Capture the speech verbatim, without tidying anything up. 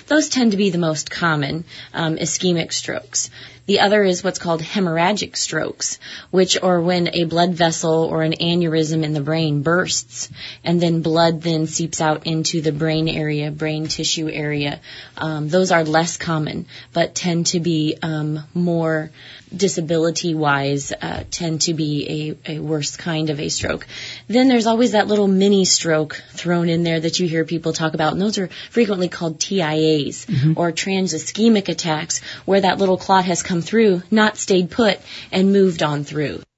those tend to be the most common um, ischemic strokes. The other is what's called hemorrhagic strokes, which are when a blood vessel or an aneurysm in the brain bursts, and then blood then seeps out into the brain area, brain tissue area. Um, those are less common, but tend to be um, more disability-wise, uh, tend to be a, a worse kind of a stroke. Then there's always that little mini stroke thrown in there that you hear people talk about, and those are frequently called T I As, mm-hmm. or transischemic attacks, where that little clot has come through, not stayed put, and moved on through.